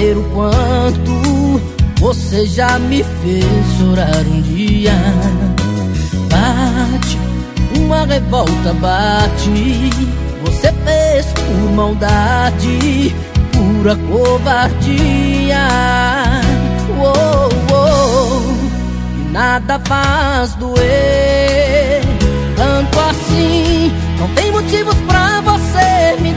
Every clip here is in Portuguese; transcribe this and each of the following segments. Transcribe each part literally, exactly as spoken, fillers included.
saber o quanto você já me fez chorar um dia. Bate, uma revolta bate. Você fez por maldade, pura covardia. Oh, oh, e nada faz doer tanto assim. Não tem motivos pra você me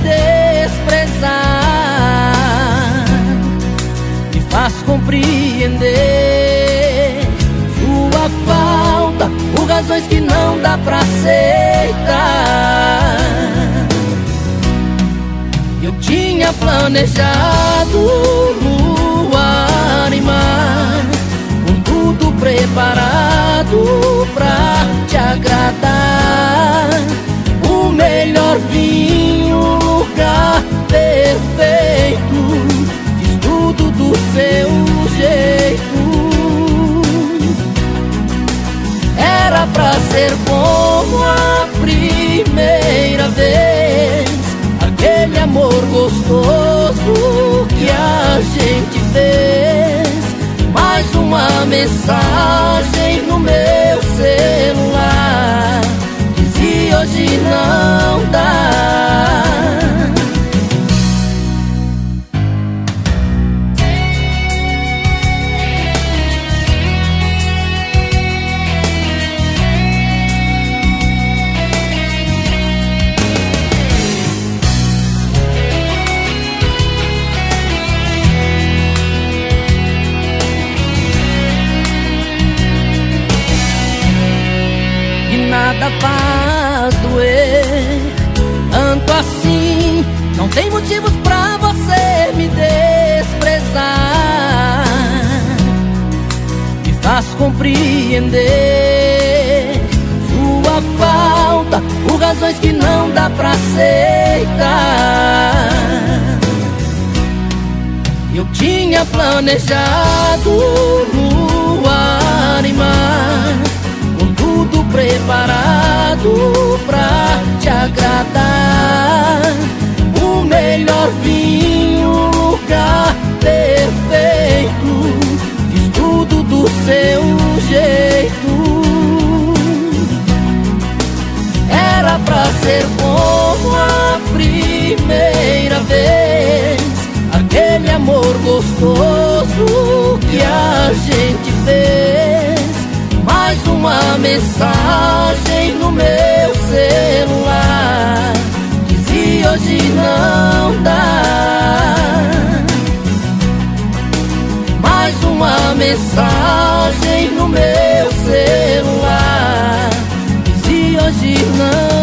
desprezar. Me faz compreender sua falta por razões que não dá pra aceitar. Eu tinha planejado luar e mar, com tudo preparado pra te agradar. O melhor vinho, lugar perfeito, fiz tudo do seu jeito. Era pra ser como a primeira vez, aquele amor gostoso que a gente fez. Mais uma mensagem no meu celular dizia: hoje não dá. Nada faz doer tanto assim. Não tem motivos pra você me desprezar. Me faz compreender sua falta por razões que não dá pra aceitar. Eu tinha planejado luar e mar, tudo preparado pra te agradar. O melhor vinho, lugar perfeito, fiz tudo do seu jeito. Era pra ser como a primeira vez, aquele amor gostoso que a gente fez. Mais uma mensagem no meu celular dizia: hoje não dá. Mais uma mensagem no meu celular dizia: hoje não